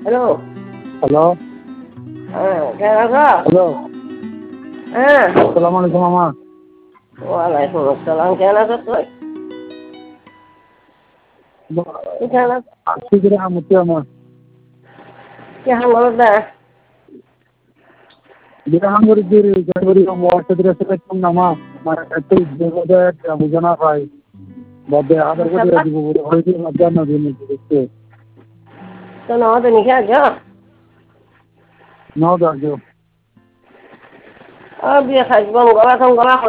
Hello. Hello. হ্যাঁ, কেমন আছো? হ্যালো। হ্যাঁ। আসসালামু আলাইকুম মামা। ওয়ালাইকুম আসসালাম। কেমন আছো তুই? তুই কেমন আছো? আজকে করে আমতে আমার কেমন বলো না? যেটা করে দিয়ে জানুয়ারি ওয়ার্ড থেকে কম নামা মানে একটু বিপদে বুঝানা পাই বদে আধার করে দিব বলে হয়তো মধ্যে না দিন দেখতে তো না তো নিখে আছো? নাও দাও বিয়ে খাইছি গলা